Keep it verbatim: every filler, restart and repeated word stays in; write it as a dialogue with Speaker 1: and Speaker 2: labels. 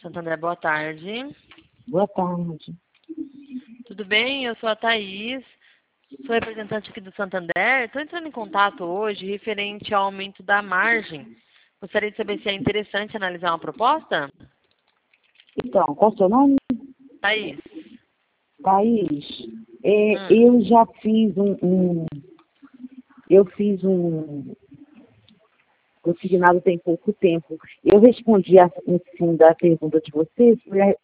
Speaker 1: Santander, boa tarde.
Speaker 2: Boa tarde.
Speaker 1: Tudo bem? Eu sou a Thaís, sou representante aqui do Santander. Estou entrando em contato hoje referente ao aumento da margem. Gostaria de saber se é interessante analisar uma proposta?
Speaker 2: Então, qual é o seu nome?
Speaker 1: Thaís.
Speaker 2: Thaís, é,
Speaker 1: Hum.
Speaker 2: eu já fiz um, um eu fiz um consignado tem pouco tempo. Eu respondi a, em cima da pergunta de vocês, foi a,